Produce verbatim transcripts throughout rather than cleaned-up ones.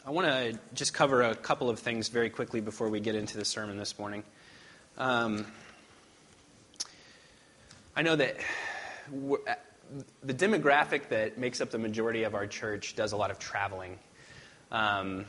I want to just cover a couple of things very quickly before we get into the sermon this morning. Um, I know that we're, the demographic that makes up the majority of our church does a lot of traveling. Um,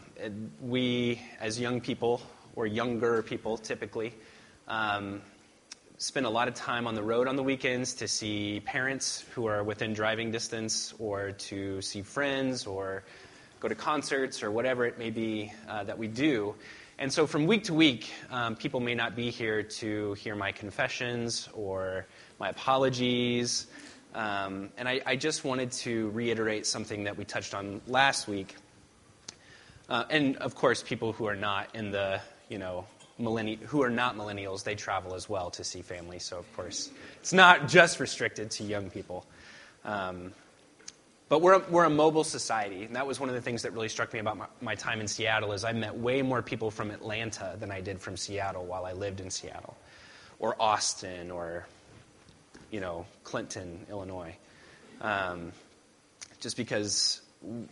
we, as young people, or younger people typically, um, spend a lot of time on the road on the weekends to see parents who are within driving distance, or to see friends, or go to concerts, or whatever it may be uh, that we do. And so from week to week, um, people may not be here to hear my confessions or my apologies. Um, and I, I just wanted to reiterate something that we touched on last week. Uh, and of course, people who are not in the, you know, millenni- who are not millennials, they travel as well to see family. So of course, it's not just restricted to young people. Um, But we're a, we're a mobile society, and that was one of the things that really struck me about my, my time in Seattle. Is I met way more people from Atlanta than I did from Seattle while I lived in Seattle, or Austin, or you know Clinton, Illinois. Um, just because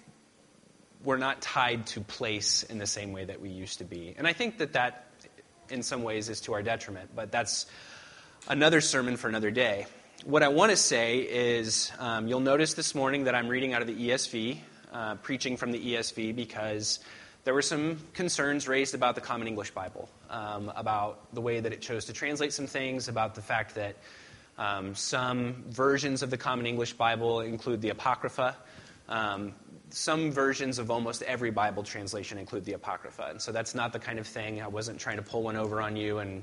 we're not tied to place in the same way that we used to be, and I think that that, in some ways, is to our detriment. But that's another sermon for another day. What I want to say is, um, you'll notice this morning that I'm reading out of the E S V, uh, preaching from the E S V, because there were some concerns raised about the Common English Bible, um, about the way that it chose to translate some things, about the fact that um, some versions of the Common English Bible include the Apocrypha. Um, some versions of almost every Bible translation include the Apocrypha, and so that's not the kind of thing. I wasn't trying to pull one over on you and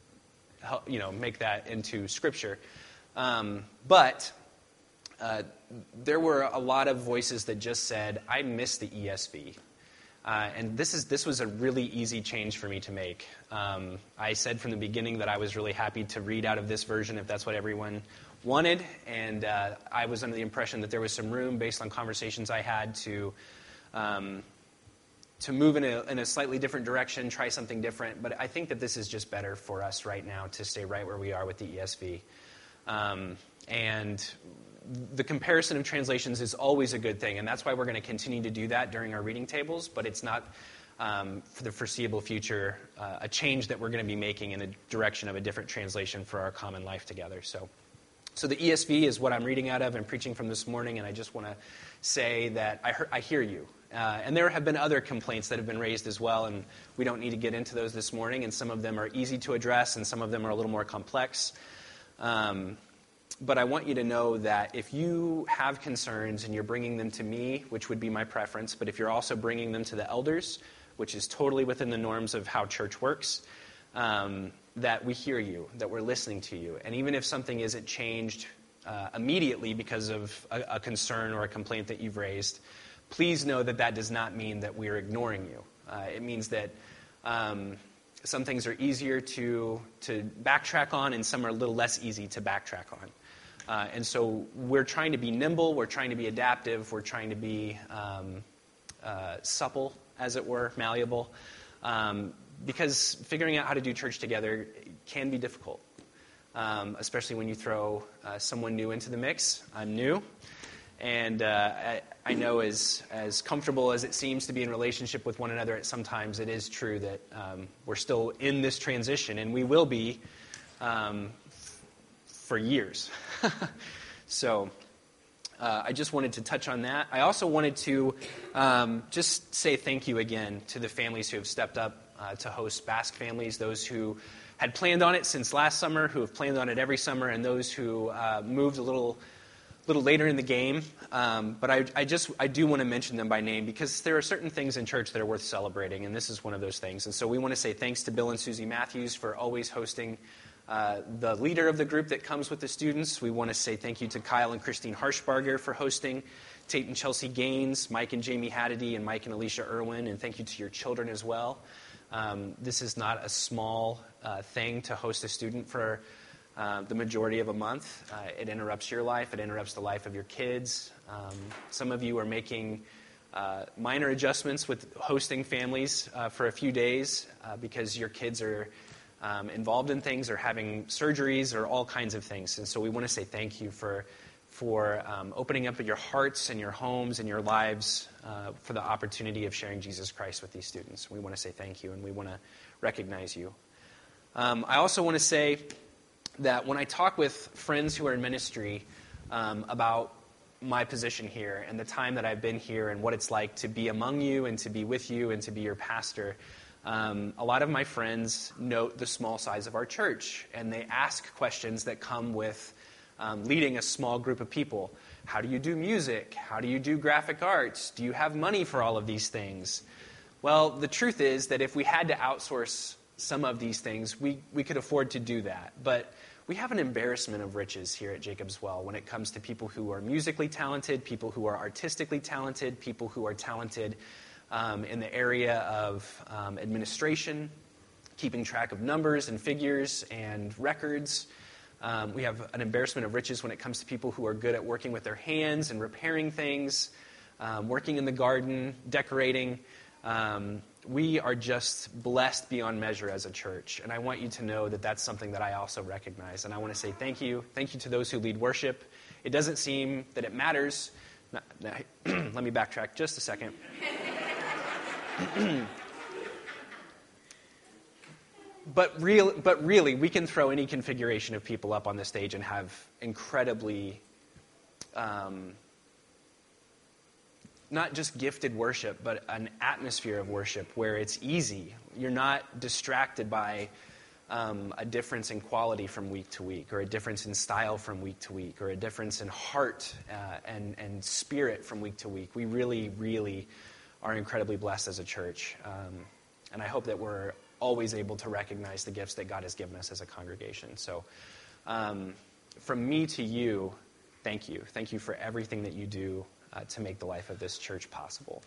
help, you know, make that into Scripture. Um, but uh, there were a lot of voices that just said, I miss the E S V. Uh, and this is this was a really easy change for me to make. Um, I said from the beginning that I was really happy to read out of this version if that's what everyone wanted. And uh, I was under the impression that there was some room, based on conversations I had, to um, to move in a, in a slightly different direction, try something different. But I think that this is just better for us right now to stay right where we are with the E S V. Um, and the comparison of translations is always a good thing, and that's why we're going to continue to do that during our reading tables, but it's not, um, for the foreseeable future, uh, a change that we're going to be making in the direction of a different translation for our common life together. So, so the E S V is what I'm reading out of and preaching from this morning, and I just want to say that I, hear, I hear you. Uh, and there have been other complaints that have been raised as well, and we don't need to get into those this morning, and some of them are easy to address, and some of them are a little more complex. Um, but I want you to know that if you have concerns and you're bringing them to me, which would be my preference, but if you're also bringing them to the elders, which is totally within the norms of how church works, um, that we hear you, that we're listening to you. And even if something isn't changed uh, immediately because of a, a concern or a complaint that you've raised, please know that that does not mean that we're ignoring you. Uh, it means that Um, Some things are easier to to backtrack on, and some are a little less easy to backtrack on. Uh, and so we're trying to be nimble, we're trying to be adaptive, we're trying to be um, uh, supple, as it were, malleable, um, because figuring out how to do church together can be difficult, um, especially when you throw uh, someone new into the mix. I'm new. And uh, I, I know as as comfortable as it seems to be in relationship with one another, at sometimes it is true that um, we're still in this transition, and we will be um, f- for years. so uh, I just wanted to touch on that. I also wanted to um, just say thank you again to the families who have stepped up uh, to host Basque families, those who had planned on it since last summer, who have planned on it every summer, and those who uh, moved a little little later in the game, um, but I, I just I do want to mention them by name, because there are certain things in church that are worth celebrating, and this is one of those things. And so we want to say thanks to Bill and Susie Matthews for always hosting uh, the leader of the group that comes with the students. We want to say thank you to Kyle and Christine Harshbarger for hosting, Tate and Chelsea Gaines, Mike and Jamie Haddady, and Mike and Alicia Irwin, and thank you to your children as well. Um, this is not a small uh, thing to host a student for Uh, the majority of a month. Uh, it interrupts your life. It interrupts the life of your kids. Um, some of you are making uh, minor adjustments with hosting families uh, for a few days uh, because your kids are um, involved in things or having surgeries or all kinds of things. And so we want to say thank you for for um, opening up your hearts and your homes and your lives uh, for the opportunity of sharing Jesus Christ with these students. We want to say thank you, and we want to recognize you. Um, I also want to say that when I talk with friends who are in ministry um, about my position here and the time that I've been here and what it's like to be among you and to be with you and to be your pastor, um, a lot of my friends note the small size of our church, and they ask questions that come with um, leading a small group of people. How do you do music? How do you do graphic arts? Do you have money for all of these things? Well, the truth is that if we had to outsource some of these things, we, we could afford to do that. But we have an embarrassment of riches here at Jacob's Well when it comes to people who are musically talented, people who are artistically talented, people who are talented um, in the area of um, administration, keeping track of numbers and figures and records. Um, we have an embarrassment of riches when it comes to people who are good at working with their hands and repairing things, um, working in the garden, decorating. Um, we are just blessed beyond measure as a church, and I want you to know that that's something that I also recognize, and I want to say thank you. Thank you to those who lead worship. It doesn't seem that it matters. Not, let me backtrack just a second. But, real, but really, we can throw any configuration of people up on the stage and have incredibly, um, not just gifted worship, but an atmosphere of worship where it's easy. You're not distracted by um, a difference in quality from week to week, or a difference in style from week to week, or a difference in heart uh, and, and spirit from week to week. We really, really are incredibly blessed as a church. Um, and I hope that we're always able to recognize the gifts that God has given us as a congregation. So um, from me to you, thank you. Thank you for everything that you do uh, to make the life of this church possible.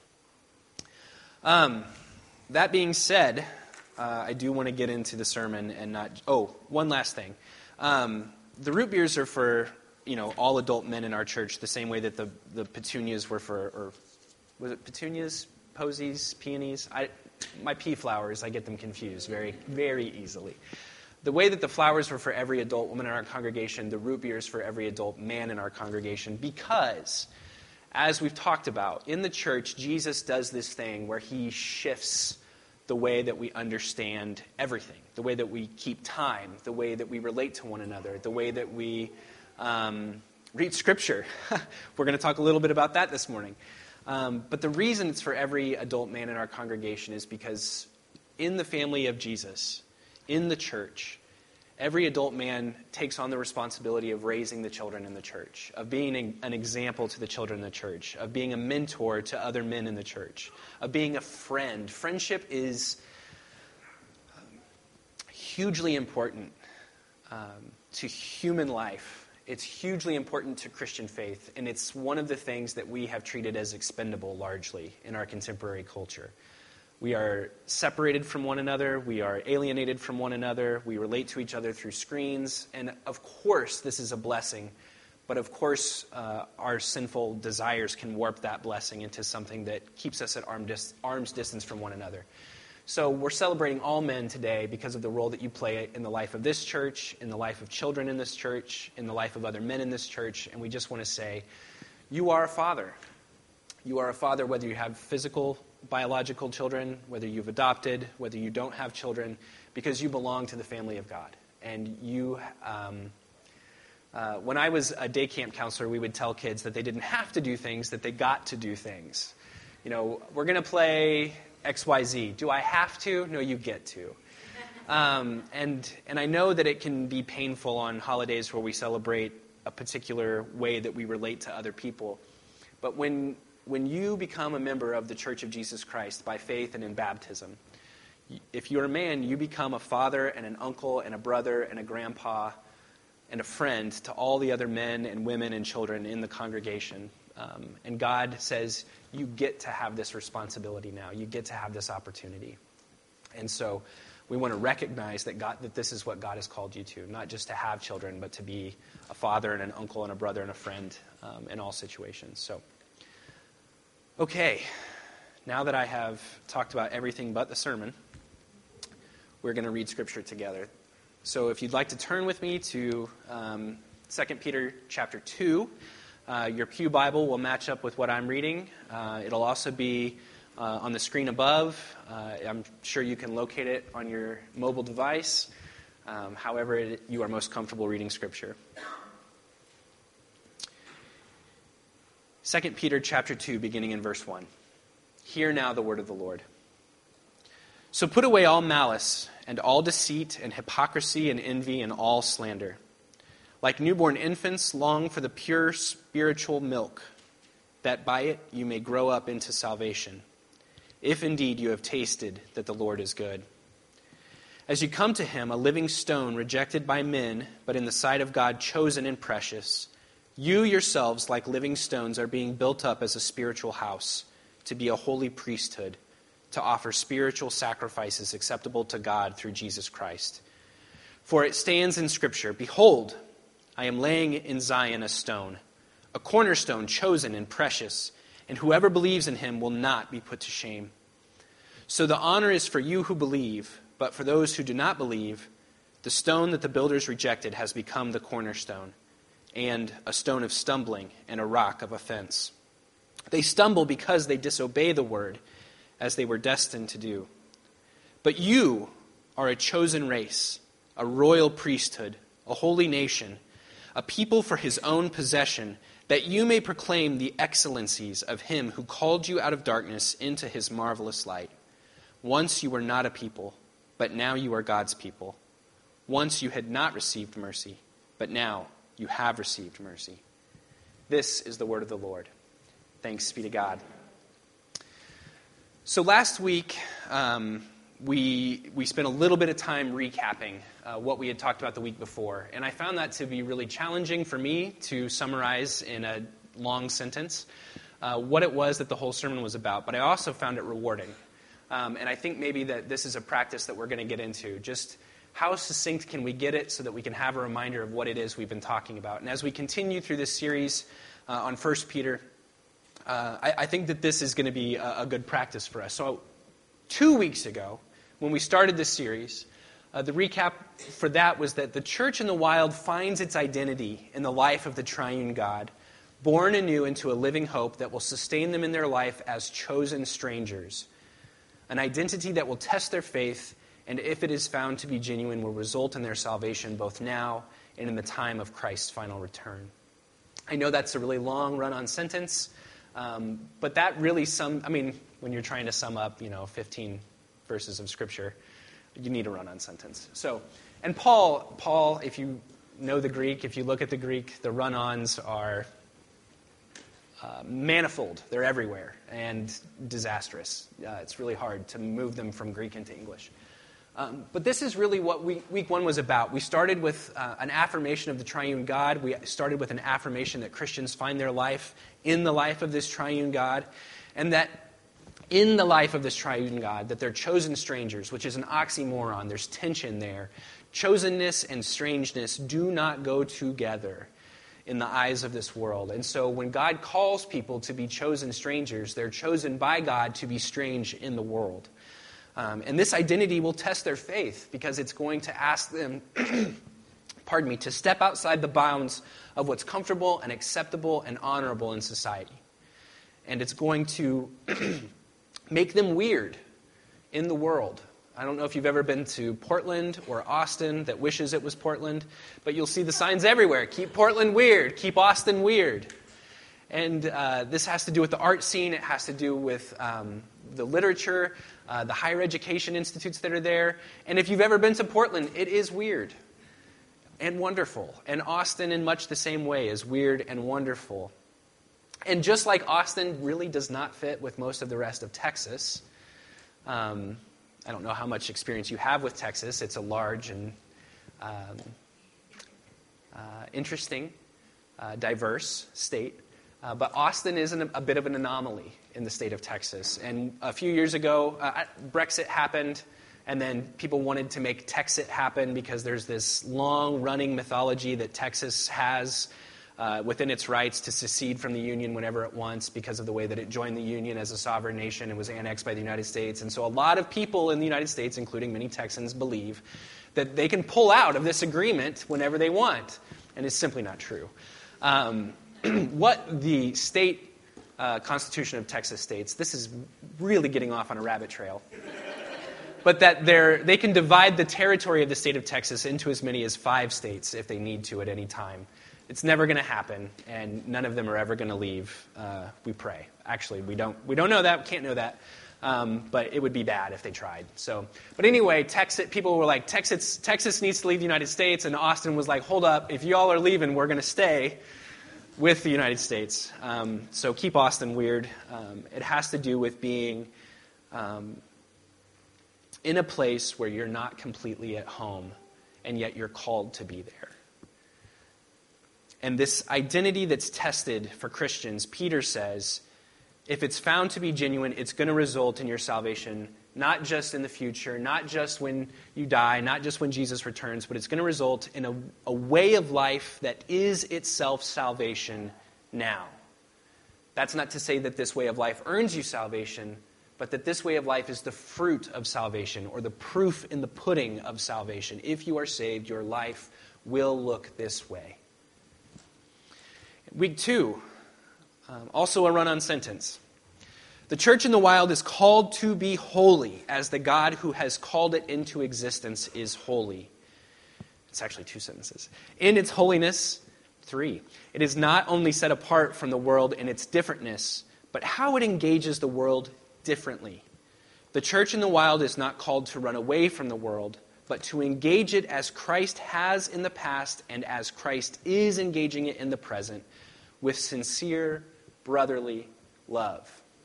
Um, that being said, uh, I do want to get into the sermon and not... Oh, one last thing. Um, the root beers are for, you know, all adult men in our church, the same way that the, the petunias were for... Or was it petunias, posies, peonies? I... My pea flowers, I get them confused very, very easily. The way that the flowers were for every adult woman in our congregation, the root beers for every adult man in our congregation, because, as we've talked about, in the church, Jesus does this thing where he shifts the way that we understand everything, the way that we keep time, the way that we relate to one another, the way that we um, read Scripture. We're going to talk a little bit about that this morning. Um, but the reason it's for every adult man in our congregation is because in the family of Jesus, in the church, every adult man takes on the responsibility of raising the children in the church, of being an, an example to the children in the church, of being a mentor to other men in the church, of being a friend. Friendship is um, hugely important um, to human life. It's hugely important to Christian faith, and it's one of the things that we have treated as expendable largely in our contemporary culture. We are separated from one another. We are alienated from one another. We relate to each other through screens. And of course, this is a blessing, but of course, uh, our sinful desires can warp that blessing into something that keeps us at arm dis- arm's distance from one another. So we're celebrating all men today because of the role that you play in the life of this church, in the life of children in this church, in the life of other men in this church. And we just want to say, you are a father. You are a father whether you have physical, biological children, whether you've adopted, whether you don't have children, because you belong to the family of God. And you, um, uh, when I was a day camp counselor, we would tell kids that they didn't have to do things, that they got to do things. You know, we're going to play X Y Z. Do I have to? No, you get to. Um, and and I know that it can be painful on holidays where we celebrate a particular way that we relate to other people. But when when you become a member of the Church of Jesus Christ by faith and in baptism, if you're a man, you become a father and an uncle and a brother and a grandpa and a friend to all the other men and women and children in the congregation. Um, and God says, you get to have this responsibility now. You get to have this opportunity. And so we want to recognize that God, that this is what God has called you to, not just to have children, but to be a father and an uncle and a brother and a friend um, in all situations. So, okay, now that I have talked about everything but the sermon, we're going to read Scripture together. So if you'd like to turn with me to um, Second Peter chapter two, Uh, your pew Bible will match up with what I'm reading. Uh, it'll also be uh, on the screen above. Uh, I'm sure you can locate it on your mobile device, um, however it, you are most comfortable reading Scripture. Second Peter chapter two, beginning in verse one. Hear now the word of the Lord. So put away all malice, and all deceit, and hypocrisy, and envy, and all slander. Like newborn infants, long for the pure spiritual milk, that by it you may grow up into salvation, if indeed you have tasted that the Lord is good. As you come to him, a living stone rejected by men, but in the sight of God chosen and precious, you yourselves, like living stones, are being built up as a spiritual house, to be a holy priesthood, to offer spiritual sacrifices acceptable to God through Jesus Christ. For it stands in Scripture, Behold, I am laying in Zion a stone, a cornerstone chosen and precious, and whoever believes in him will not be put to shame. So the honor is for you who believe, but for those who do not believe, the stone that the builders rejected has become the cornerstone, and a stone of stumbling and a rock of offense. They stumble because they disobey the word, as they were destined to do. But you are a chosen race, a royal priesthood, a holy nation, a people for his own possession, that you may proclaim the excellencies of him who called you out of darkness into his marvelous light. Once you were not a people, but now you are God's people. Once you had not received mercy, but now you have received mercy. This is the word of the Lord. Thanks be to God. So last week, um, we we spent a little bit of time recapping uh, what we had talked about the week before. And I found that to be really challenging for me to summarize in a long sentence uh, what it was that the whole sermon was about. But I also found it rewarding. Um, and I think maybe that this is a practice that we're going to get into. Just how succinct can we get it so that we can have a reminder of what it is we've been talking about. And as we continue through this series uh, on First Peter, Uh, I, I think that this is going to be a, a good practice for us. So two weeks ago, when we started this series, uh, the recap for that was that the church in the wild finds its identity in the life of the triune God, born anew into a living hope that will sustain them in their life as chosen strangers, an identity that will test their faith, and if it is found to be genuine, will result in their salvation both now and in the time of Christ's final return. I know that's a really long run-on sentence, Um, but that really sum, I mean, when you're trying to sum up, you know, fifteen verses of Scripture, you need a run-on sentence. So, and Paul, Paul, if you know the Greek, if you look at the Greek, the run-ons are uh, manifold. They're everywhere and disastrous. Uh, it's really hard to move them from Greek into English. Um, but this is really what week, week one was about. We started with uh, an affirmation of the triune God. We started with an affirmation that Christians find their life in the life of this triune God, and that in the life of this triune God, that they're chosen strangers, which is an oxymoron. There's tension there. Chosenness and strangeness do not go together in the eyes of this world. And so when God calls people to be chosen strangers, they're chosen by God to be strange in the world. Um, and this identity will test their faith because it's going to ask them, pardon me, to step outside the bounds of what's comfortable and acceptable and honorable in society. And it's going to make them weird in the world. I don't know if you've ever been to Portland or Austin that wishes it was Portland, but you'll see the signs everywhere. Keep Portland weird. Keep Austin weird. And uh, this has to do with the art scene. It has to do with um, the literature, uh, the higher education institutes that are there. And if you've ever been to Portland, it is weird and wonderful. And Austin, in much the same way, is weird and wonderful. And just like Austin really does not fit with most of the rest of Texas, um, I don't know how much experience you have with Texas. It's a large and um, uh, interesting, uh, diverse state. Uh, but Austin is an, a bit of an anomaly in the state of Texas. And a few years ago, uh, Brexit happened, and then people wanted to make Texit happen because there's this long-running mythology that Texas has uh, within its rights to secede from the Union whenever it wants because of the way that it joined the Union as a sovereign nation and was annexed by the United States. And so a lot of people in the United States, including many Texans, believe that they can pull out of this agreement whenever they want. And it's simply not true. Um, what the state uh, Constitution of Texas states, this is really getting off on a rabbit trail, but that they're, they can divide the territory of the state of Texas into as many as five states if they need to at any time. It's never going to happen, and none of them are ever going to leave, uh, we pray. Actually, we don't we don't know that, we can't know that, um, but it would be bad if they tried. So, But anyway, Texas, people were like, Texas, Texas needs to leave the United States, and Austin was like, hold up, if y'all are leaving, we're going to stay with the United States. Um, so keep Austin weird. Um, it has to do with being um, in a place where you're not completely at home, and yet you're called to be there. And this identity that's tested for Christians, Peter says, if it's found to be genuine, it's going to result in your salvation, not just in the future, not just when you die, not just when Jesus returns, but it's going to result in a, a way of life that is itself salvation now. That's not to say that this way of life earns you salvation, but that this way of life is the fruit of salvation, or the proof in the pudding of salvation. If you are saved, your life will look this way. Week two, um, also a run-on sentence. The church in the wild is called to be holy, as the God who has called it into existence is holy. It's actually two sentences. In its holiness, three. It is not only set apart from the world in its differentness, but how it engages the world differently. The church in the wild is not called to run away from the world, but to engage it as Christ has in the past and as Christ is engaging it in the present, with sincere brotherly love.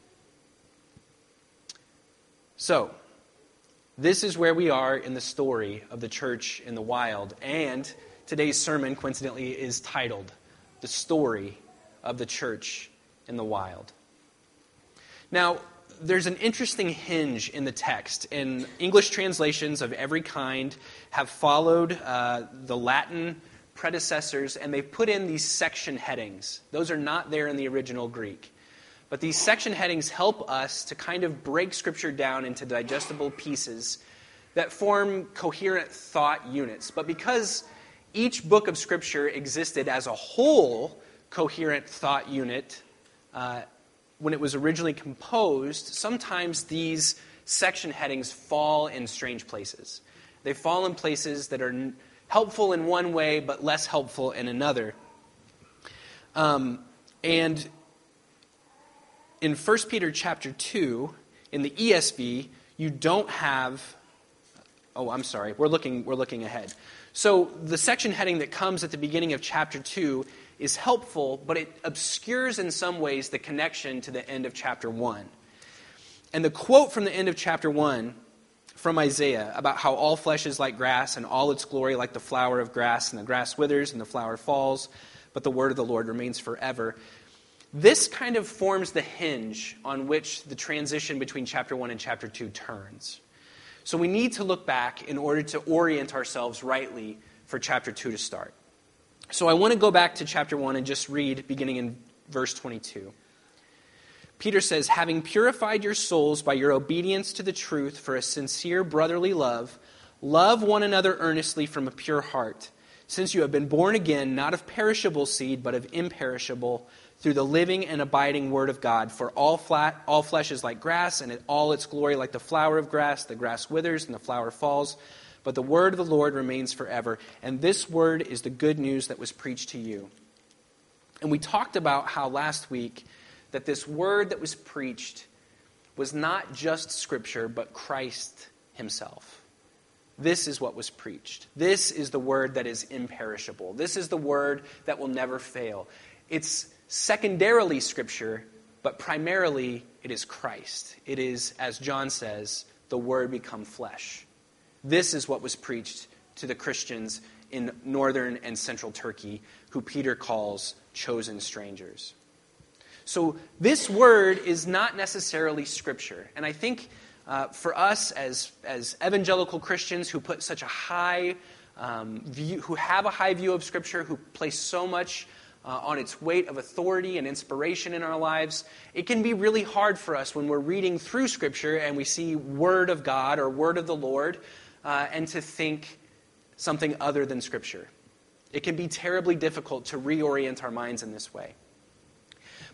So, this is where we are in the story of the church in the wild, and today's sermon, coincidentally, is titled, The Story of the Church in the Wild. Now, there's an interesting hinge in the text, and English translations of every kind have followed uh, the Latin predecessors, and they've put in these section headings. Those are not there in the original Greek. But these section headings help us to kind of break Scripture down into digestible pieces that form coherent thought units. But because each book of Scripture existed as a whole coherent thought unit uh, when it was originally composed, sometimes these section headings fall in strange places. They fall in places that are helpful in one way, but less helpful in another. Um, and in First Peter chapter two, in the E S V, you don't have... Oh, I'm sorry. We're looking, we're looking ahead. So the section heading that comes at the beginning of chapter two is helpful, but it obscures in some ways the connection to the end of chapter one. And the quote from the end of chapter one from Isaiah about how all flesh is like grass and all its glory like the flower of grass, and the grass withers and the flower falls, but the word of the Lord remains forever. This kind of forms the hinge on which the transition between chapter one and chapter two turns. So we need to look back in order to orient ourselves rightly for chapter two to start. So I want to go back to chapter one and just read beginning in verse twenty-two. Peter says, having purified your souls by your obedience to the truth for a sincere brotherly love, love one another earnestly from a pure heart, since you have been born again, not of perishable seed, but of imperishable, through the living and abiding word of God. For all flat, all flesh is like grass, and all its glory like the flower of grass. The grass withers and the flower falls, but the word of the Lord remains forever. And this word is the good news that was preached to you. And we talked about how last week that this word that was preached was not just Scripture, but Christ himself. This is what was preached. This is the word that is imperishable. This is the word that will never fail. It's secondarily Scripture, but primarily it is Christ. It is, as John says, the Word become flesh. This is what was preached to the Christians in northern and central Turkey, who Peter calls chosen strangers. So this word is not necessarily Scripture. And I think uh, for us as, as evangelical Christians who put such a high um, view, who have a high view of Scripture, who place so much uh, on its weight of authority and inspiration in our lives, it can be really hard for us when we're reading through Scripture and we see Word of God or Word of the Lord, uh, and to think something other than Scripture. It can be terribly difficult to reorient our minds in this way.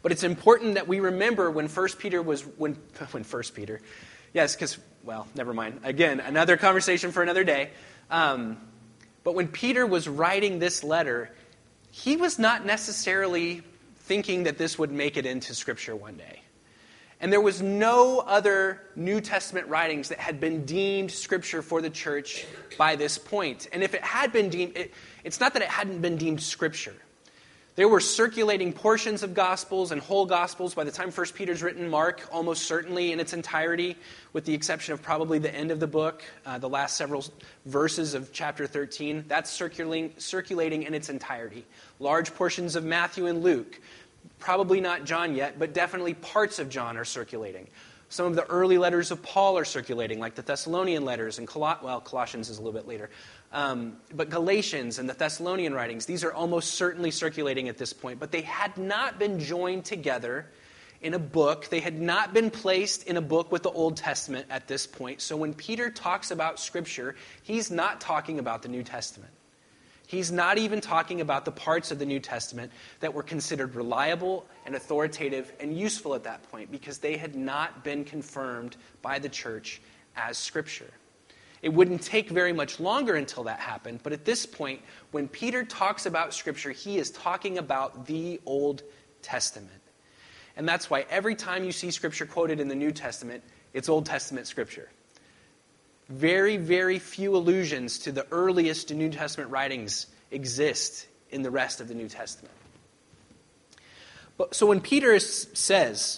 But it's important that we remember when First Peter was, when, when First Peter, yes, because, well, never mind. Again, another conversation for another day. Um, but when Peter was writing this letter, he was not necessarily thinking that this would make it into Scripture one day. And there was no other New Testament writings that had been deemed Scripture for the church by this point. And if it had been deemed, it, it's not that it hadn't been deemed Scripture. There were circulating portions of Gospels and whole Gospels. By the time First Peter's written, Mark almost certainly in its entirety, with the exception of probably the end of the book, uh, the last several verses of chapter thirteen, that's circulating, circulating in its entirety. Large portions of Matthew and Luke, probably not John yet, but definitely parts of John are circulating. Some of the early letters of Paul are circulating, like the Thessalonian letters, and Col- well, Colossians is a little bit later. Um, but Galatians and the Thessalonian writings, these are almost certainly circulating at this point. But they had not been joined together in a book. They had not been placed in a book with the Old Testament at this point. So when Peter talks about Scripture, he's not talking about the New Testament. He's not even talking about the parts of the New Testament that were considered reliable and authoritative and useful at that point, because they had not been confirmed by the church as Scripture. It wouldn't take very much longer until that happened, but at this point, when Peter talks about Scripture, he is talking about the Old Testament. And that's why every time you see Scripture quoted in the New Testament, it's Old Testament Scripture. Very, very few allusions to the earliest New Testament writings exist in the rest of the New Testament. But, so when Peter says,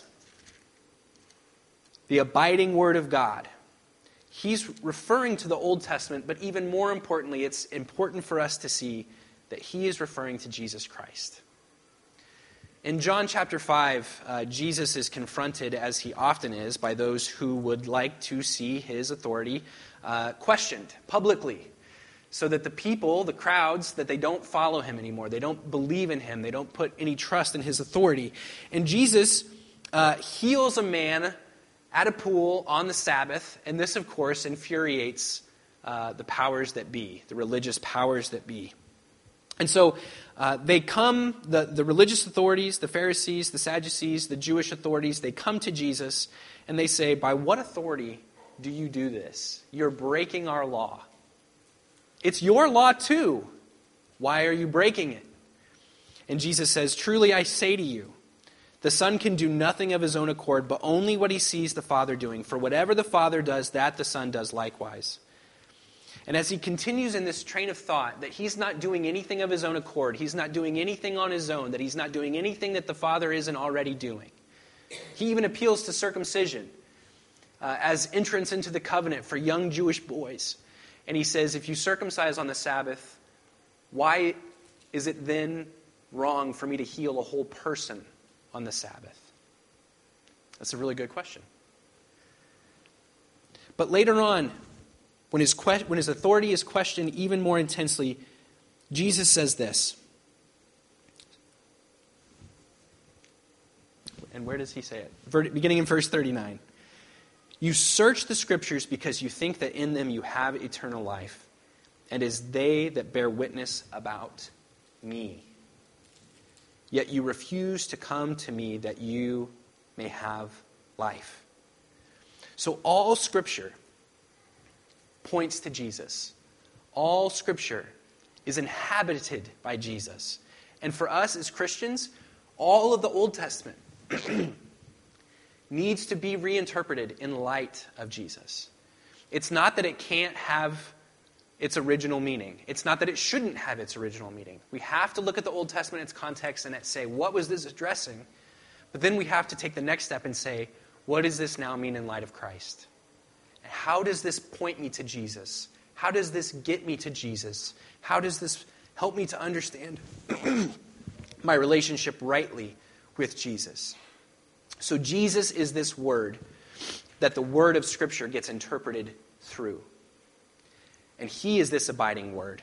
the abiding Word of God, he's referring to the Old Testament, but even more importantly, it's important for us to see that he is referring to Jesus Christ. In John chapter five, uh, Jesus is confronted, as he often is, by those who would like to see his authority uh, questioned publicly, so that the people, the crowds, that they don't follow him anymore. They don't believe in him. They don't put any trust in his authority. And Jesus uh, heals a man at a pool on the Sabbath, and this, of course, infuriates uh, the powers that be, the religious powers that be. And so uh, they come, the, the religious authorities, the Pharisees, the Sadducees, the Jewish authorities, they come to Jesus and they say, by what authority do you do this? You're breaking our law. It's your law too. Why are you breaking it? And Jesus says, truly I say to you, the Son can do nothing of his own accord, but only what he sees the Father doing. For whatever the Father does, that the Son does likewise. And as he continues in this train of thought, that he's not doing anything of his own accord, he's not doing anything on his own, that he's not doing anything that the Father isn't already doing. He even appeals to circumcision uh, as entrance into the covenant for young Jewish boys. And he says, if you circumcise on the Sabbath, why is it then wrong for me to heal a whole person on the Sabbath? That's a really good question. But later on, When his, que- when his authority is questioned even more intensely, Jesus says this. And where does he say it? Ver- beginning in verse thirty-nine. You search the Scriptures because you think that in them you have eternal life, and it is they that bear witness about me. Yet you refuse to come to me that you may have life. So all Scripture points to Jesus. All Scripture is inhabited by Jesus. And for us as Christians, all of the Old Testament needs to be reinterpreted in light of Jesus. It's not that it can't have its original meaning. It's not that it shouldn't have its original meaning. We have to look at the Old Testament in its context and say, what was this addressing? But then we have to take the next step and say, what does this now mean in light of Christ? How does this point me to Jesus? How does this get me to Jesus? How does this help me to understand my relationship rightly with Jesus? So Jesus is this word that the word of Scripture gets interpreted through. And he is this abiding word.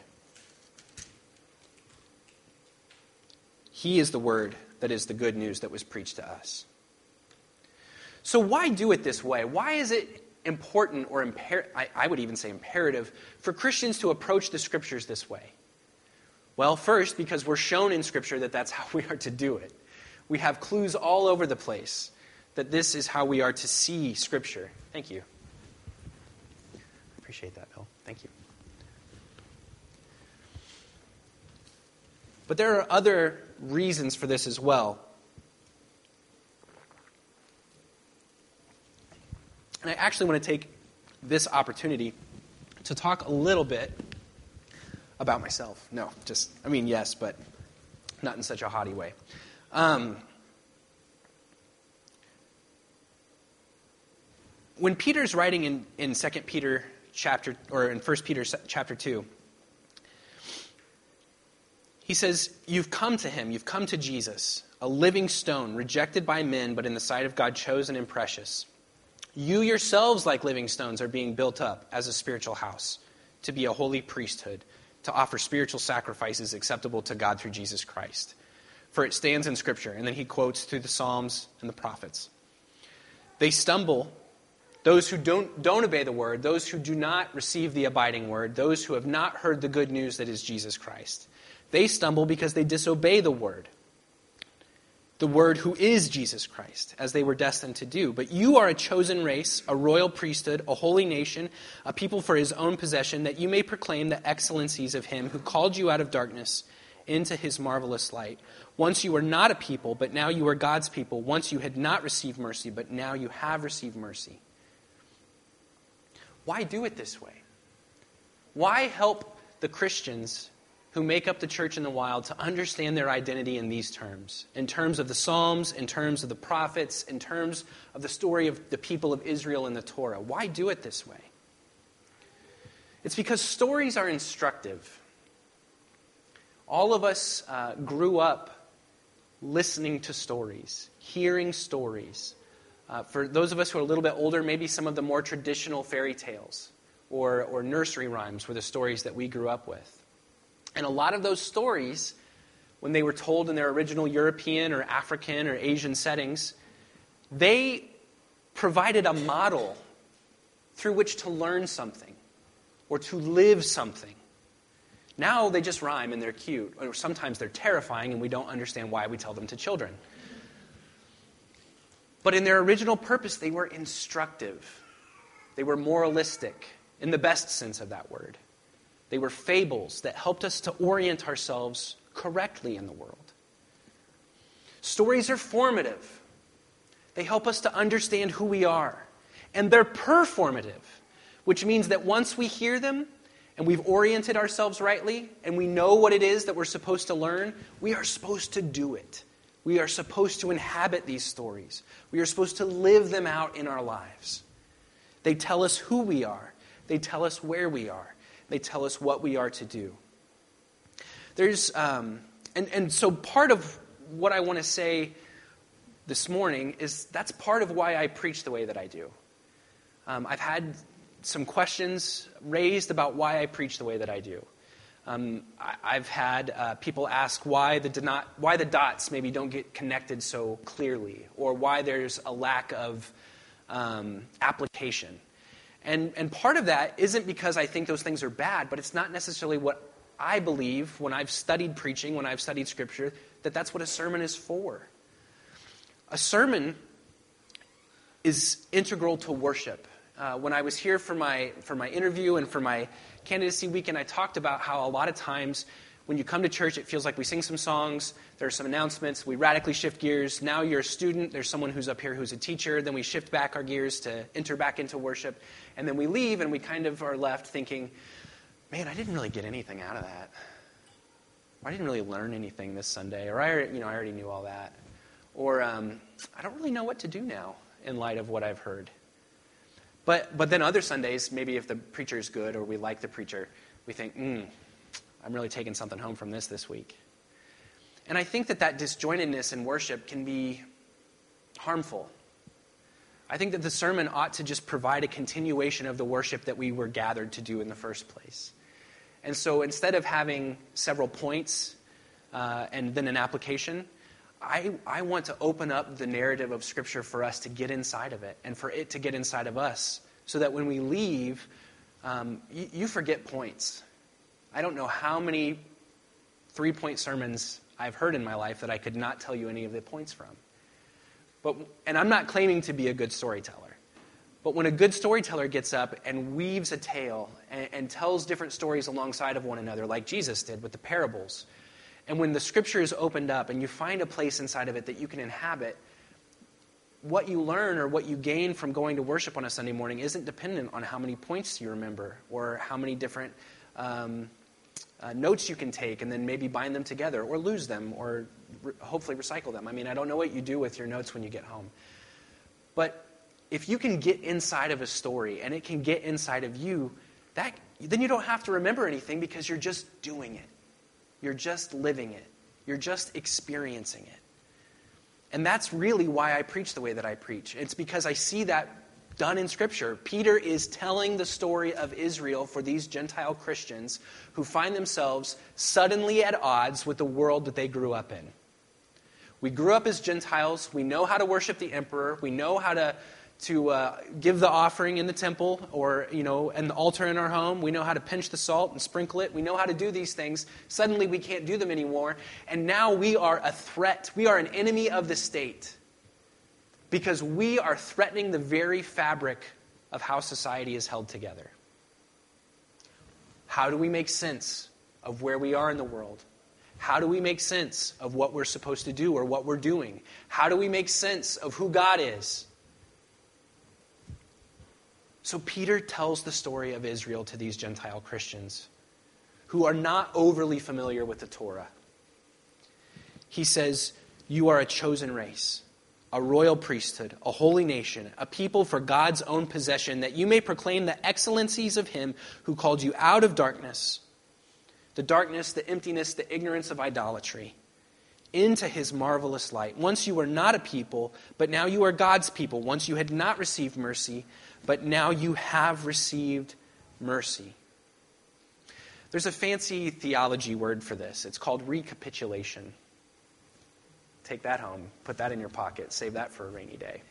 He is the word that is the good news that was preached to us. So why do it this way? Why is it important, or imper- I, I would even say imperative, for Christians to approach the Scriptures this way? Well, first, because we're shown in Scripture that that's how we are to do it. We have clues all over the place that this is how we are to see Scripture. Thank you. Appreciate that, Bill. Thank you. But there are other reasons for this as well. And I actually want to take this opportunity to talk a little bit about myself. No, just, I mean, yes, but not in such a haughty way. Um, when Peter's writing in, in Second Peter chapter, or in First Peter chapter two, he says, you've come to him, you've come to Jesus, a living stone, rejected by men, but in the sight of God chosen and precious. You yourselves, like living stones, are being built up as a spiritual house, to be a holy priesthood, to offer spiritual sacrifices acceptable to God through Jesus Christ. For it stands in Scripture. And then he quotes through the Psalms and the prophets. They stumble, those who don't, don't obey the word, those who do not receive the abiding word, those who have not heard the good news that is Jesus Christ. They stumble because they disobey the word. The word who is Jesus Christ, as they were destined to do. But you are a chosen race, a royal priesthood, a holy nation, a people for his own possession, that you may proclaim the excellencies of him who called you out of darkness into his marvelous light. Once you were not a people, but now you are God's people. Once you had not received mercy, but now you have received mercy. Why do it this way? Why help the Christians who make up the church in the wild to understand their identity in these terms, in terms of the Psalms, in terms of the prophets, in terms of the story of the people of Israel in the Torah? Why do it this way? It's because stories are instructive. All of us uh, grew up listening to stories, hearing stories. Uh, for those of us who are a little bit older, maybe some of the more traditional fairy tales or, or nursery rhymes were the stories that we grew up with. And a lot of those stories, when they were told in their original European or African or Asian settings, they provided a model through which to learn something or to live something. Now they just rhyme and they're cute, or sometimes they're terrifying and we don't understand why we tell them to children. But in their original purpose, they were instructive. They were moralistic, in the best sense of that word. They were fables that helped us to orient ourselves correctly in the world. Stories are formative. They help us to understand who we are. And they're performative, which means that once we hear them and we've oriented ourselves rightly and we know what it is that we're supposed to learn, we are supposed to do it. We are supposed to inhabit these stories. We are supposed to live them out in our lives. They tell us who we are. They tell us where we are. They tell us what we are to do. There's, um, and, and so part of what I want to say this morning is that's part of why I preach the way that I do. Um, I've had some questions raised about why I preach the way that I do. Um, I, I've had uh, people ask why the, dot, why the dots maybe don't get connected so clearly, or why there's a lack of um, application. And and part of that isn't because I think those things are bad, but it's not necessarily what I believe when I've studied preaching, when I've studied Scripture, that that's what a sermon is for. A sermon is integral to worship. Uh, when I was here for my for my interview and for my candidacy weekend, I talked about how a lot of times when you come to church, it feels like we sing some songs, there are some announcements, we radically shift gears. Now you're a student, there's someone who's up here who's a teacher, then we shift back our gears to enter back into worship, and then we leave and we kind of are left thinking, man, I didn't really get anything out of that. Or I didn't really learn anything this Sunday, or I, you know, I already knew all that. Or um, I don't really know what to do now in light of what I've heard. But but then other Sundays, maybe if the preacher is good or we like the preacher, we think, hmm, I'm really taking something home from this this week. And I think that that disjointedness in worship can be harmful. I think that the sermon ought to just provide a continuation of the worship that we were gathered to do in the first place. And so instead of having several points uh, and then an application, I, I want to open up the narrative of Scripture for us to get inside of it and for it to get inside of us so that when we leave, um, you, you forget points. I don't know how many three-point sermons I've heard in my life that I could not tell you any of the points from. But, and I'm not claiming to be a good storyteller. But when a good storyteller gets up and weaves a tale and, and tells different stories alongside of one another, like Jesus did with the parables, and when the scripture is opened up and you find a place inside of it that you can inhabit, what you learn or what you gain from going to worship on a Sunday morning isn't dependent on how many points you remember or how many different um, uh, notes you can take and then maybe bind them together or lose them or re- hopefully recycle them. I mean, I don't know what you do with your notes when you get home. But if you can get inside of a story and it can get inside of you, that then you don't have to remember anything because you're just doing it. You're just living it. You're just experiencing it. And that's really why I preach the way that I preach. It's because I see that done in Scripture. Peter is telling the story of Israel for these Gentile Christians who find themselves suddenly at odds with the world that they grew up in. We grew up as Gentiles. We know how to worship the emperor. We know how to to uh, give the offering in the temple or, you know, and the altar in our home. We know how to pinch the salt and sprinkle it. We know how to do these things. Suddenly we can't do them anymore. And now we are a threat. We are an enemy of the state because we are threatening the very fabric of how society is held together. How do we make sense of where we are in the world? How do we make sense of what we're supposed to do or what we're doing? How do we make sense of who God is? So Peter tells the story of Israel to these Gentile Christians who are not overly familiar with the Torah. He says, "You are a chosen race, a royal priesthood, a holy nation, a people for God's own possession, that you may proclaim the excellencies of Him who called you out of darkness, the darkness, the emptiness, the ignorance of idolatry, into His marvelous light. Once you were not a people, but now you are God's people. Once you had not received mercy, but now you have received mercy." There's a fancy theology word for this. It's called recapitulation. Take that home. Put that in your pocket. Save that for a rainy day.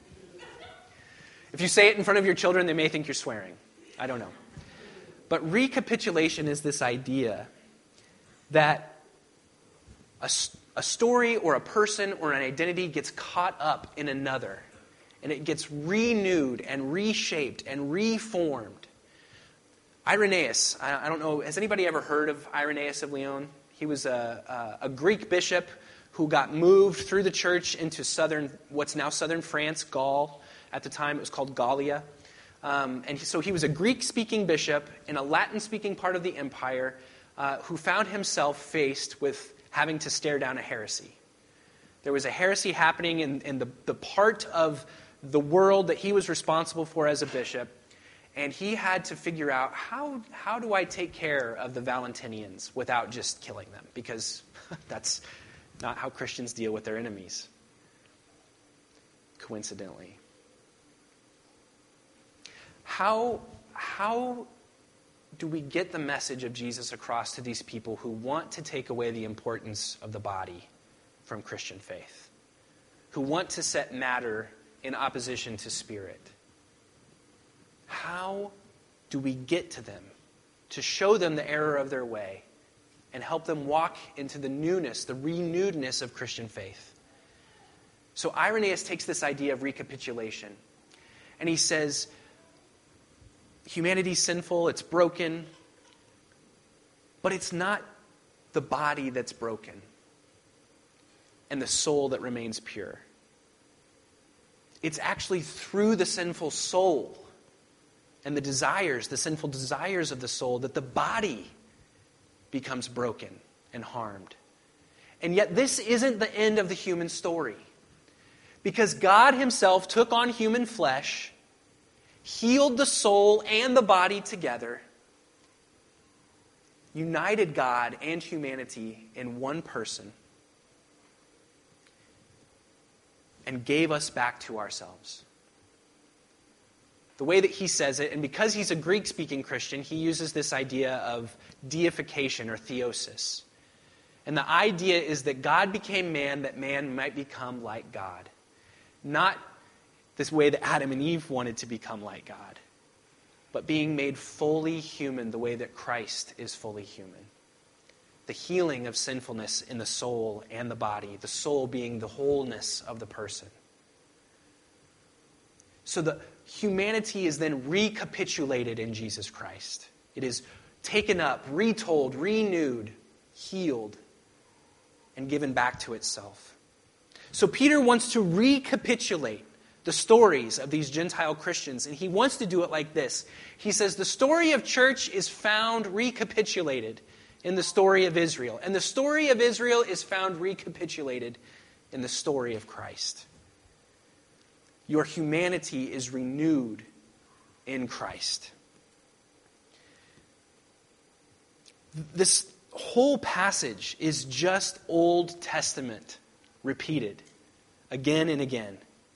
If you say it in front of your children, they may think you're swearing. I don't know. But recapitulation is this idea that a, a story or a person or an identity gets caught up in another. And it gets renewed and reshaped and reformed. Irenaeus, I don't know, has anybody ever heard of Irenaeus of Lyon? He was a, a, a Greek bishop who got moved through the church into southern, what's now southern France, Gaul. At the time it was called Gallia. Um, and so he was a Greek-speaking bishop in a Latin-speaking part of the empire uh, who found himself faced with having to stare down a heresy. There was a heresy happening in, in the, the part of the world that he was responsible for as a bishop, and he had to figure out how how do I take care of the Valentinians without just killing them, because that's not how Christians deal with their enemies, coincidentally. How how do we get the message of Jesus across to these people who want to take away the importance of the body from Christian faith, who want to set matter in opposition to spirit? How do we get to them to show them the error of their way and help them walk into the newness, the renewedness of Christian faith? So Irenaeus takes this idea of recapitulation and he says, humanity's sinful, it's broken, but it's not the body that's broken and the soul that remains pure. It's actually through the sinful soul and the desires, the sinful desires of the soul, that the body becomes broken and harmed. And yet this isn't the end of the human story. Because God Himself took on human flesh, healed the soul and the body together, united God and humanity in one person, and gave us back to ourselves. The way that he says it, and because he's a Greek-speaking Christian, he uses this idea of deification or theosis. And the idea is that God became man that man might become like God. Not this way that Adam and Eve wanted to become like God, but being made fully human the way that Christ is fully human. The the healing of sinfulness in the soul and the body, the soul being the wholeness of the person. So the humanity is then recapitulated in Jesus Christ. It is taken up, retold, renewed, healed, and given back to itself. So Peter wants to recapitulate the stories of these Gentile Christians, and he wants to do it like this. He says the story of church is found recapitulated in the story of Israel, and the story of Israel is found recapitulated in the story of Christ. Your humanity is renewed in Christ. This whole passage is just Old Testament repeated again and again.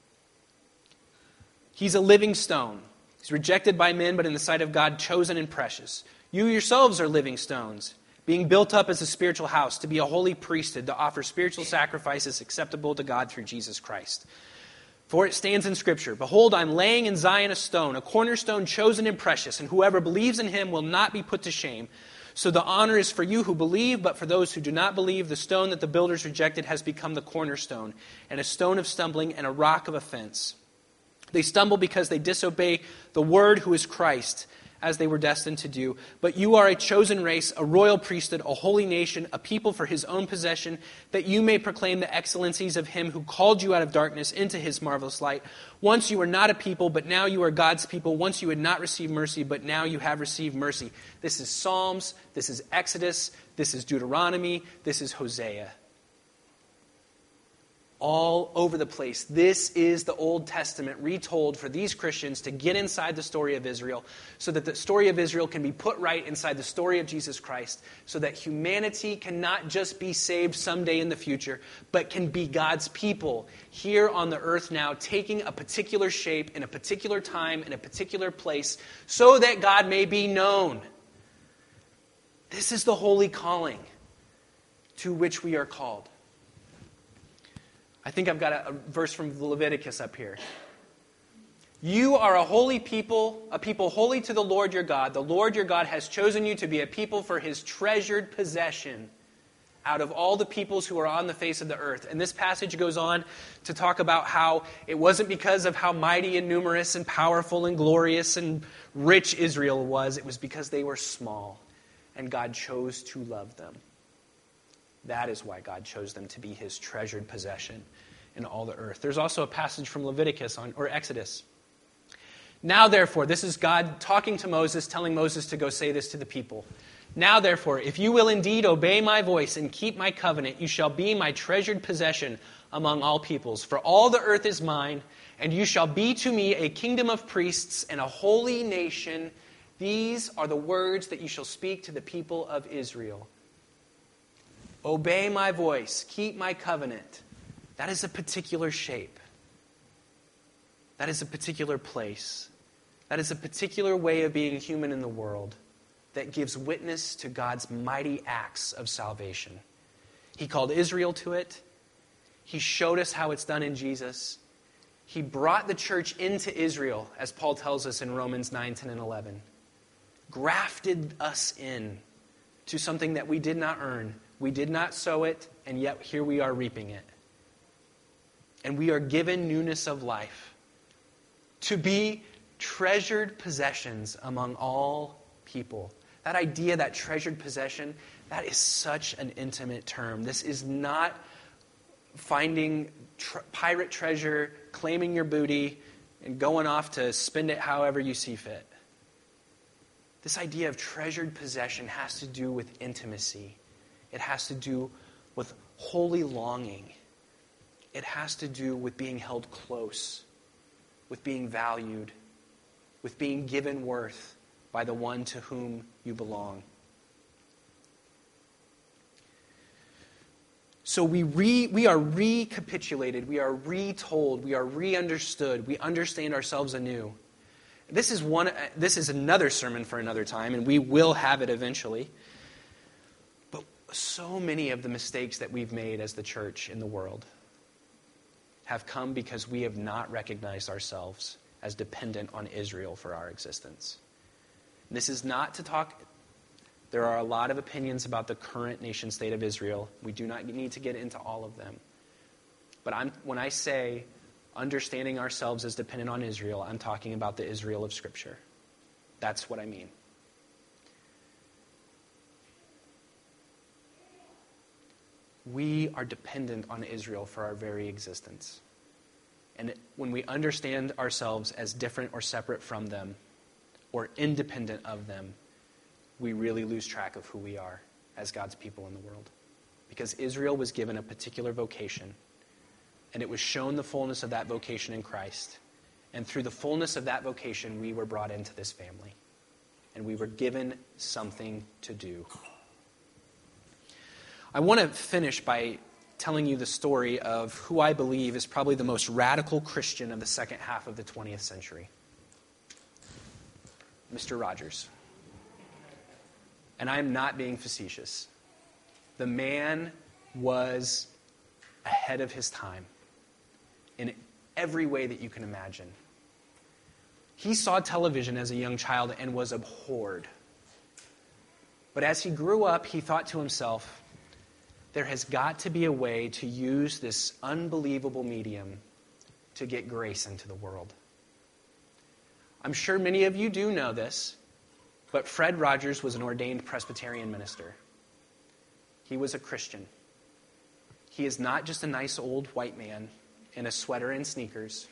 He's a living stone. He's rejected by men, but in the sight of God, chosen and precious. You yourselves are living stones, being built up as a spiritual house, to be a holy priesthood, to offer spiritual sacrifices acceptable to God through Jesus Christ. For it stands in Scripture, behold, I'm laying in Zion a stone, a cornerstone chosen and precious, and whoever believes in him will not be put to shame. So the honor is for you who believe, but for those who do not believe, the stone that the builders rejected has become the cornerstone, and a stone of stumbling and a rock of offense. They stumble because they disobey the word who is Christ, as they were destined to do. But you are a chosen race, a royal priesthood, a holy nation, a people for his own possession, that you may proclaim the excellencies of him who called you out of darkness into his marvelous light. Once you were not a people, but now you are God's people. Once you had not received mercy, but now you have received mercy. This is Psalms, this is Exodus, this is Deuteronomy, this is Hosea. All over the place. This is the Old Testament retold for these Christians to get inside the story of Israel, so that the story of Israel can be put right inside the story of Jesus Christ, so that humanity can not just be saved someday in the future, but can be God's people here on the earth now, taking a particular shape in a particular time, in a particular place, so that God may be known. This is the holy calling to which we are called. I think I've got a, a verse from Leviticus up here. You are a holy people, a people holy to the Lord your God. The Lord your God has chosen you to be a people for his treasured possession out of all the peoples who are on the face of the earth. And this passage goes on to talk about how it wasn't because of how mighty and numerous and powerful and glorious and rich Israel was. It was because they were small and God chose to love them. That is why God chose them to be his treasured possession in all the earth. There's also a passage from Leviticus on, or Exodus. Now therefore, this is God talking to Moses, telling Moses to go say this to the people. Now therefore, if you will indeed obey my voice and keep my covenant, you shall be my treasured possession among all peoples. For all the earth is mine, and you shall be to me a kingdom of priests and a holy nation. These are the words that you shall speak to the people of Israel. Obey my voice, keep my covenant. That is a particular shape. That is a particular place. That is a particular way of being human in the world that gives witness to God's mighty acts of salvation. He called Israel to it. He showed us how it's done in Jesus. He brought the church into Israel, as Paul tells us in Romans nine, ten, and eleven. Grafted us in to something that we did not earn. We did not sow it, and yet here we are reaping it. And we are given newness of life to be treasured possessions among all people. That idea, that treasured possession, that is such an intimate term. This is not finding tr- pirate treasure, claiming your booty, and going off to spend it however you see fit. This idea of treasured possession has to do with intimacy. It has to do with holy longing. It has to do with being held close, with being valued, with being given worth by the one to whom you belong. So we re, we are recapitulated, we are retold, we are re-understood, we understand ourselves anew. This is one. This is another sermon for another time, and we will have it eventually. But so many of the mistakes that we've made as the church in the world have come because we have not recognized ourselves as dependent on Israel for our existence. And this is not to talk There are a lot of opinions about the current nation state of Israel. We do not need to get into all of them. But I'm, when I say understanding ourselves as dependent on Israel, I'm talking about the Israel of Scripture. That's what I mean. We are dependent on Israel for our very existence. And when we understand ourselves as different or separate from them, or independent of them, we really lose track of who we are as God's people in the world. Because Israel was given a particular vocation, and it was shown the fullness of that vocation in Christ. And through the fullness of that vocation, we were brought into this family. And we were given something to do. I want to finish by telling you the story of who I believe is probably the most radical Christian of the second half of the twentieth century. Mister Rogers. And I'm not being facetious. The man was ahead of his time in every way that you can imagine. He saw television as a young child and was abhorred. But as he grew up, he thought to himself, there has got to be a way to use this unbelievable medium to get grace into the world. I'm sure many of you do know this, but Fred Rogers was an ordained Presbyterian minister. He was a Christian. He is not just a nice old white man in a sweater and sneakers.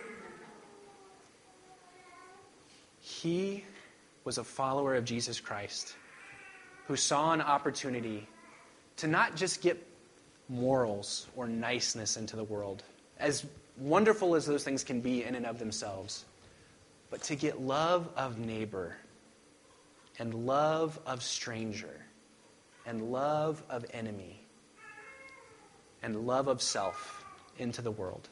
He was a follower of Jesus Christ who saw an opportunity to not just get morals or niceness into the world, as wonderful as those things can be in and of themselves, but to get love of neighbor and love of stranger and love of enemy and love of self into the world.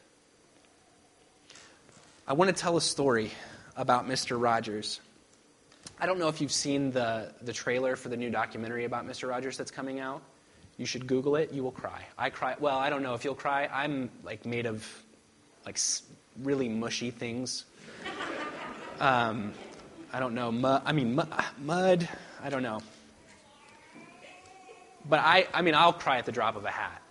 I want to tell a story about Mister Rogers. I don't know if you've seen the, the trailer for the new documentary about Mister Rogers that's coming out. You should Google it. You will cry. I cry. Well, I don't know if you'll cry. I'm like made of like really mushy things. Um, I don't know. Mud, I mean, mud, mud. I don't know. But I, I mean, I'll cry at the drop of a hat.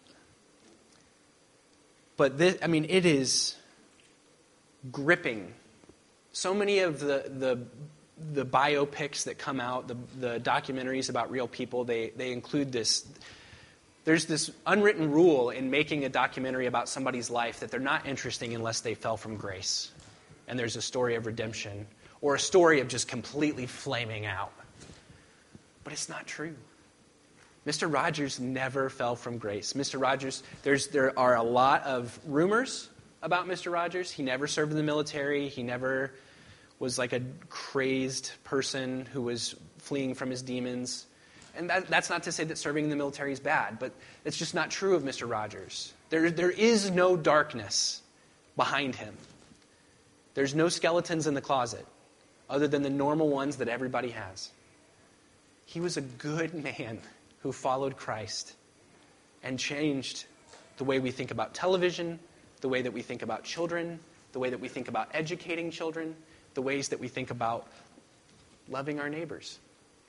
But this, I mean, it is gripping. So many of the the the biopics that come out, the, the documentaries about real people, they, they include this. There's this unwritten rule in making a documentary about somebody's life that they're not interesting unless they fell from grace. And there's a story of redemption or a story of just completely flaming out. But it's not true. Mister Rogers never fell from grace. Mister Rogers, there's there are a lot of rumors about Mister Rogers. He never served in the military. He never was like a crazed person who was fleeing from his demons. And that, that's not to say that serving in the military is bad, but it's just not true of Mister Rogers. There, there is no darkness behind him. There's no skeletons in the closet other than the normal ones that everybody has. He was a good man who followed Christ and changed the way we think about television, the way that we think about children, the way that we think about educating children, the ways that we think about loving our neighbors.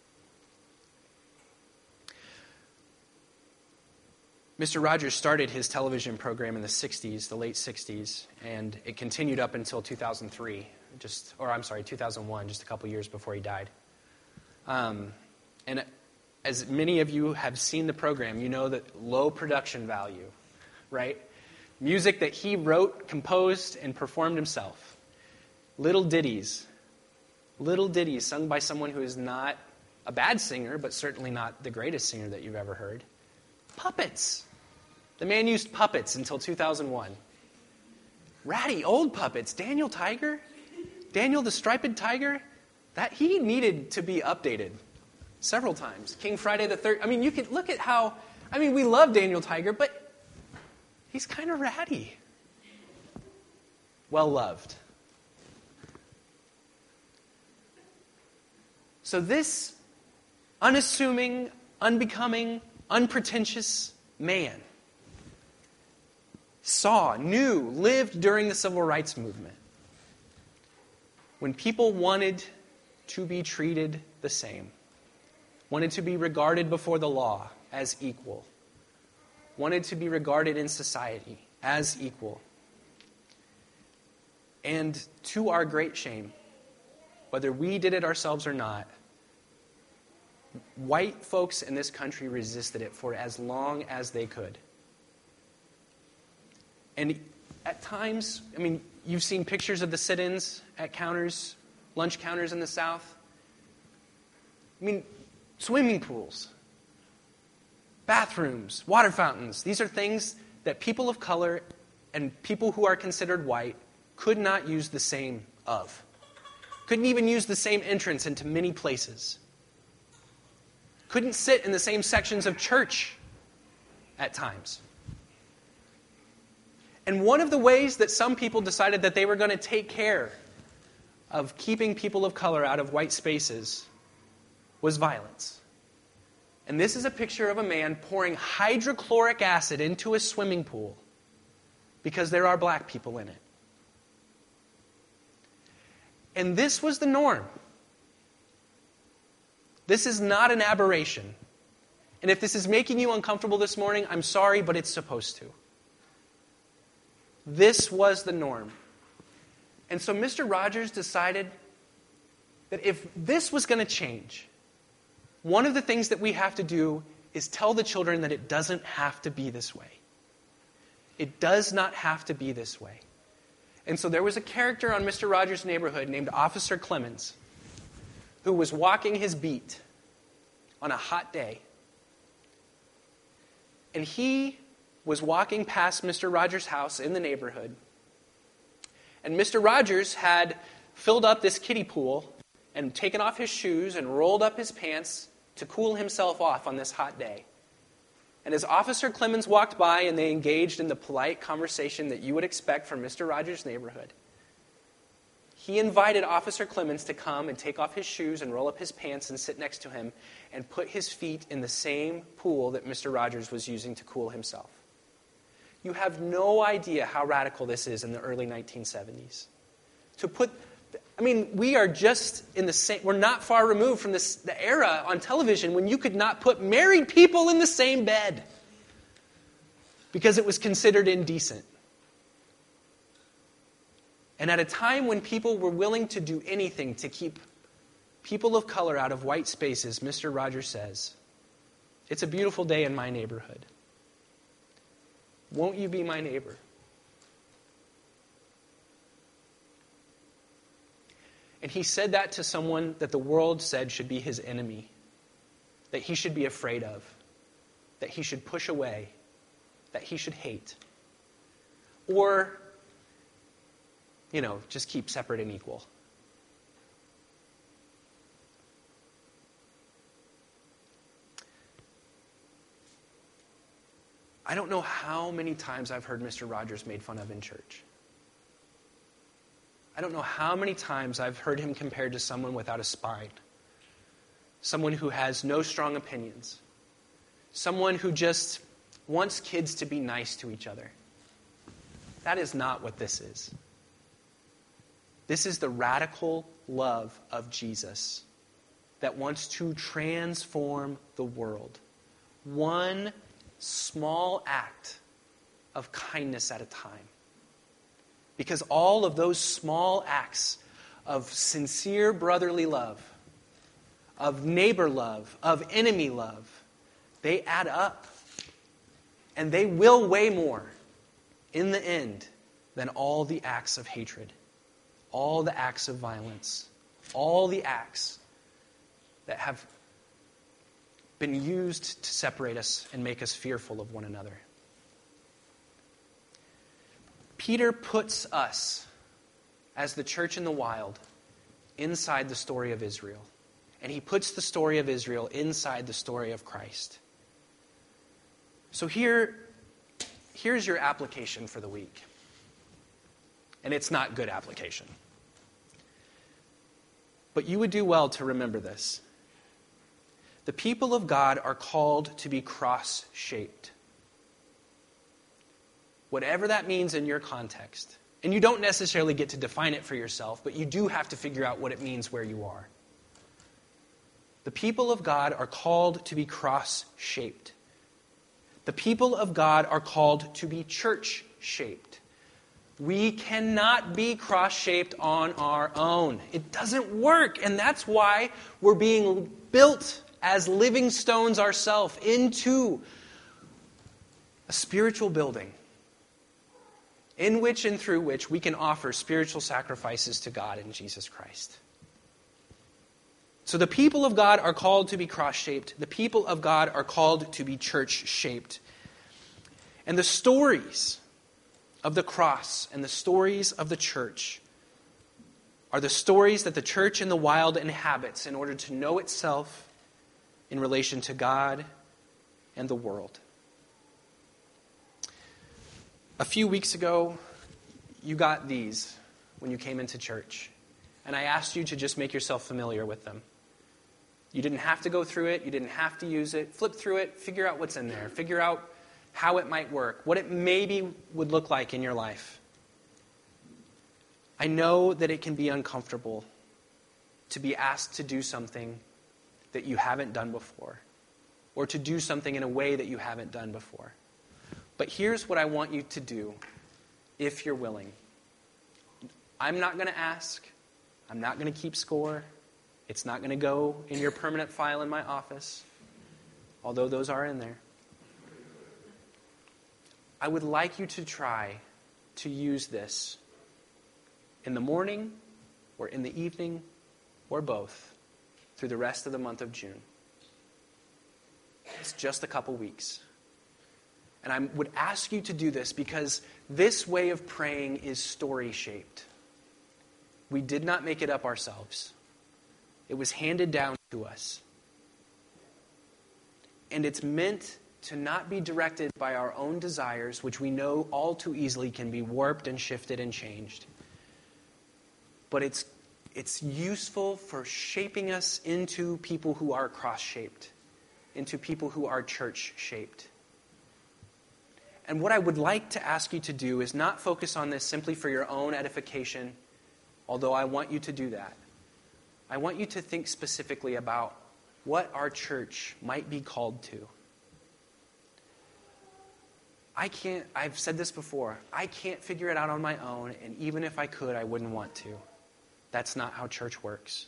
Mister Rogers started his television program in the sixties, the late sixties, and it continued up until two thousand three, just, or I'm sorry, two thousand one, just a couple years before he died. Um, and as many of you have seen the program, you know that low production value, right? Music that he wrote, composed, and performed himself. Little ditties. Little ditties sung by someone who is not a bad singer, but certainly not the greatest singer that you've ever heard. Puppets. The man used puppets until two thousand one. Ratty old puppets. Daniel Tiger? Daniel the Striped Tiger? That he needed to be updated several times. King Friday the third. I mean, you could look at how, I mean, we love Daniel Tiger, but he's kind of ratty. Well loved. So this unassuming, unbecoming, unpretentious man saw, knew, lived during the civil rights movement when people wanted to be treated the same. wanted to be regarded before the law as equal, wanted to be regarded in society as equal. And to our great shame, whether we did it ourselves or not, white folks in this country resisted it for as long as they could. And at times, I mean, you've seen pictures of the sit-ins at counters, lunch counters in the South. I mean, swimming pools, bathrooms, water fountains. These are things that people of color and people who are considered white could not use the same of. Couldn't even use the same entrance into many places. Couldn't sit in the same sections of church at times. And one of the ways that some people decided that they were going to take care of keeping people of color out of white spaces was violence. And this is a picture of a man pouring hydrochloric acid into a swimming pool because there are black people in it. And this was the norm. This is not an aberration. And if this is making you uncomfortable this morning, I'm sorry, but it's supposed to. This was the norm. And so Mister Rogers decided that if this was going to change, one of the things that we have to do is tell the children that it doesn't have to be this way. It does not have to be this way. And so there was a character on Mister Rogers' neighborhood named Officer Clemens who was walking his beat on a hot day. And he was walking past Mister Rogers' house in the neighborhood. And Mister Rogers had filled up this kiddie pool and taken off his shoes and rolled up his pants to cool himself off on this hot day. And as Officer Clemens walked by and they engaged in the polite conversation that you would expect from Mister Rogers' neighborhood, he invited Officer Clemens to come and take off his shoes and roll up his pants and sit next to him and put his feet in the same pool that Mister Rogers was using to cool himself. You have no idea how radical this is in the early nineteen seventies. To put, I mean, we are just in the same, we're not far removed from this, the era on television when you could not put married people in the same bed because it was considered indecent. And at a time when people were willing to do anything to keep people of color out of white spaces, Mister Rogers says, "It's a beautiful day in my neighborhood. Won't you be my neighbor?" And he said that to someone that the world said should be his enemy, that he should be afraid of, that he should push away, that he should hate. Or, you know, just keep separate and equal. I don't know how many times I've heard Mister Rogers made fun of in church. I don't know how many times I've heard him compared to someone without a spine, someone who has no strong opinions, someone who just wants kids to be nice to each other. That is not what this is. This is the radical love of Jesus that wants to transform the world. One small act of kindness at a time. Because all of those small acts of sincere brotherly love, of neighbor love, of enemy love, they add up. And they will weigh more in the end than all the acts of hatred, all the acts of violence, all the acts that have been used to separate us and make us fearful of one another. Peter puts us, as the church in the wild, inside the story of Israel. And he puts the story of Israel inside the story of Christ. So here, here's your application for the week. And it's not good application. But you would do well to remember this. The people of God are called to be cross-shaped. Whatever that means in your context. And you don't necessarily get to define it for yourself, but you do have to figure out what it means where you are. The The people of God are called to be cross-shaped. The people of God are called to be church-shaped. We cannot be cross-shaped on our own. It doesn't work, and that's why we're being built as living stones ourselves into a spiritual building in which and through which we can offer spiritual sacrifices to God in Jesus Christ. So the people of God are called to be cross-shaped. The people of God are called to be church-shaped. And the stories of the cross and the stories of the church are the stories that the church in the wild inhabits in order to know itself in relation to God and the world. A few weeks ago, you got these when you came into church. And I asked you to just make yourself familiar with them. You didn't have to go through it. You didn't have to use it. Flip through it. Figure out what's in there. Figure out how it might work. What it maybe would look like in your life. I know that it can be uncomfortable to be asked to do something that you haven't done before. Or to do something in a way that you haven't done before. But here's what I want you to do if you're willing. I'm not going to ask. I'm not going to keep score. It's not going to go in your permanent file in my office, although those are in there. I would like you to try to use this in the morning or in the evening or both through the rest of the month of June. It's just a couple weeks. And I would ask you to do this because this way of praying is story-shaped. We did not make it up ourselves. It was handed down to us. And it's meant to not be directed by our own desires, which we know all too easily can be warped and shifted and changed. But it's, it's useful for shaping us into people who are cross-shaped, into people who are church-shaped. And what I would like to ask you to do is not focus on this simply for your own edification, although I want you to do that. I want you to think specifically about what our church might be called to. I can't, I've said this before, I can't figure it out on my own, and even if I could, I wouldn't want to. That's not how church works.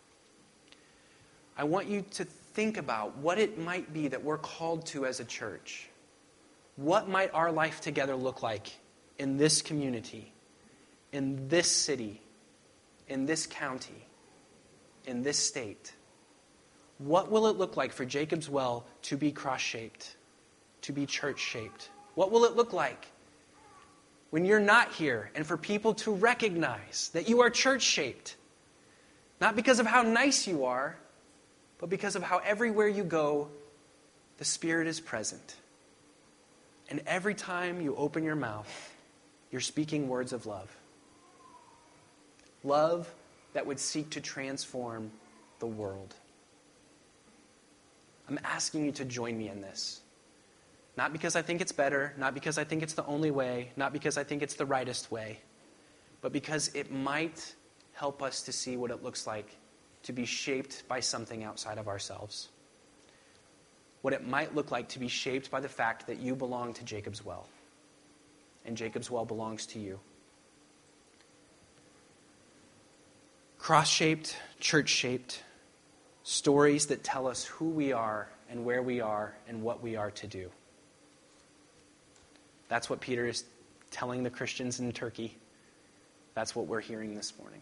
I want you to think about what it might be that we're called to as a church. What might our life together look like in this community, in this city, in this county, in this state? What will it look like for Jacob's Well to be cross-shaped, to be church-shaped? What will it look like when you're not here and for people to recognize that you are church-shaped? Not because of how nice you are, but because of how everywhere you go, the Spirit is present. And every time you open your mouth, you're speaking words of love. Love that would seek to transform the world. I'm asking you to join me in this. Not because I think it's better, not because I think it's the only way, not because I think it's the rightest way, but because it might help us to see what it looks like to be shaped by something outside of ourselves. What it might look like to be shaped by the fact that you belong to Jacob's Well, and Jacob's Well belongs to you. Cross-shaped, church-shaped, stories that tell us who we are and where we are and what we are to do. That's what Peter is telling the Christians in Turkey. That's what we're hearing this morning.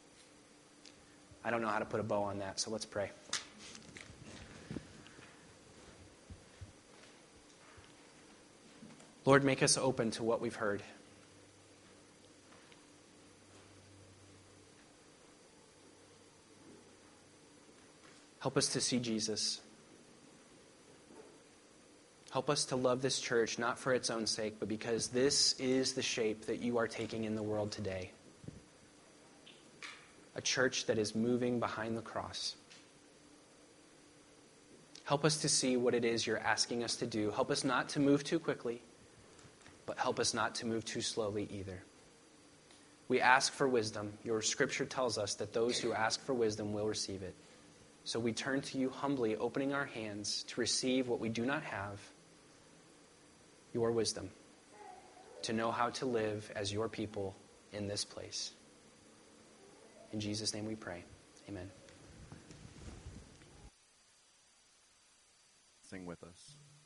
I don't know how to put a bow on that, so let's pray. Lord, make us open to what we've heard. Help us to see Jesus. Help us to love this church, not for its own sake, but because this is the shape that you are taking in the world today. A church that is moving behind the cross. Help us to see what it is you're asking us to do. Help us not to move too quickly, but help us not to move too slowly either. We ask for wisdom. Your scripture tells us that those who ask for wisdom will receive it. So we turn to you humbly, opening our hands to receive what we do not have, your wisdom, to know how to live as your people in this place. In Jesus' name we pray. Amen. Sing with us.